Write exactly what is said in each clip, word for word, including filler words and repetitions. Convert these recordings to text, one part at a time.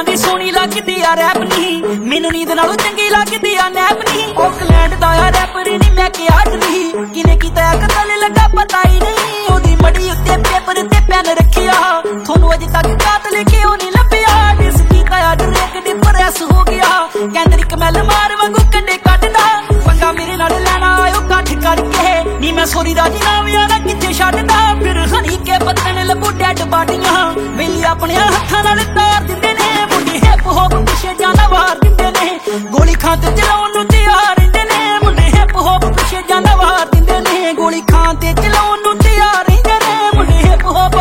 यारां दी सोहनी लगदी आ रैप नहीं मैनू नींद नालों चंगी लगदी आ नैप नहीं ऑकलैंड दा आ रैपर नहीं मैं क्या डरी किने कीता कतल लगा पता ही नहीं ओदी मड़ी उत्ते पेपर ते पेन रखिया थोनू अजे तक कातल क्यों नहीं लभ्या डिस कीता आ ड्रेक डिप्रेस हो गया कैंडरिक मैल मार वांगू कंडे कटदा पंगा मेरे नाल लेना आयो कठ करके नी मैं सोरी राजी ना यारा किथे छड्डदा फिर हनी के बदन लबू डेड बाडियां वेली अपने हत्थां नाल तार दिंदे ने मुंडे हिप हॉप पिछे जाना वार दिंदे ने गोली खां ते चलाउण नूं तैयार रहिंदे ने मुंडे हिप हॉप पिछे जाना वार दिंदे ने गोली खां ते चलाउण नूं तैयार रहिंदे ने मुंडे हिप हॉप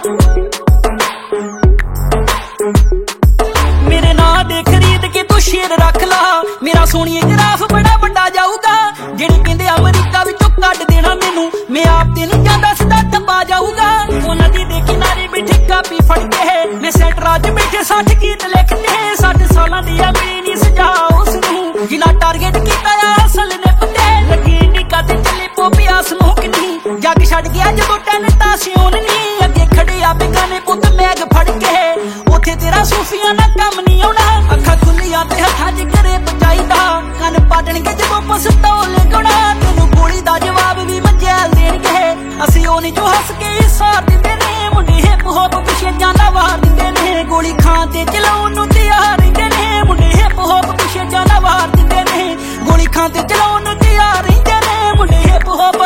मेरे नां दे खरीद के तू शेर रख ला मेरा सोहणीए ग्राफ बड़ा वड्डा जाऊगा जेड़े कहंदे अमरीका विचों कढ देना मैनू मैं आप ते नहीं जांदा सदा दबा जाऊगा उन्हां दी देखी नारी बैठी कापी फड़ के मैं सेंटरां च बैठे साठ गीत लिखते साठ सालां दी आ मेरी नहीं सजा उसनू जिन्ना टारगेट कीता आ असल ने पते लगी नहीं कदे चले पोपिया स्मोक नहीं जग छड़ गया जदों टैन तासियोन नहीं अगे खड़े आ बेगाने पुत मैग फड़ के उथे तेरा सूफियां ना कम नहीं आउणा अखां खुलियां ते हत्थां च करे पचाईदा कन पाटणगे जदों पसतौल गुणा तेनू गोली दा जवाब भी मंजैल देणगे असीं ओह नहीं जो हस के सार दिंदे ने मुंडे हिप हॉप पिछे जाना वार दिंदे ने गोली खां ते चलाउण नूं तैयार रहिंदे ने मुंडे हिप हॉप पिछे जाना वार दिंदे ने गोली खां ते चलाउण नूं तैयार रहिंदे ने मुंडे हिप हॉप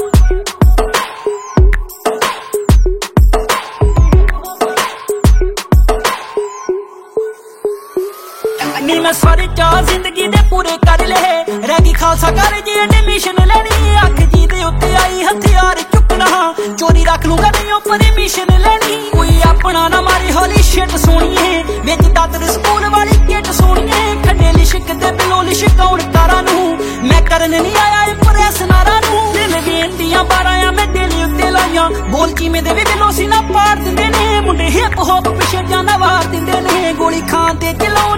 नी मैं सारे चाह जिंदगी दे पूरे कर ले रह गई खालसा कॉलेज एडमिशन लेनी अख जी दे उत्ते आई हथियार चुकना चोरी रख लूंगा नहीं परमिशन लेनी कोई अपना ना मारी होली शिट सोनिए विच दादर स्कूल वाली किट सोनिए खड्डे लिशक दे बिलो लिशकाउण तारां नूं मैं करन नहीं आया इंप्रेस नारां नूं दिल वेन दियां बारां मैं दिल उत्ते लाइयां बोल की में दे बिलो सीना पार दिंदे ने मुंडे हिप हॉप पिछे जाना वार दिंदे ने गोली खां ते चलाउण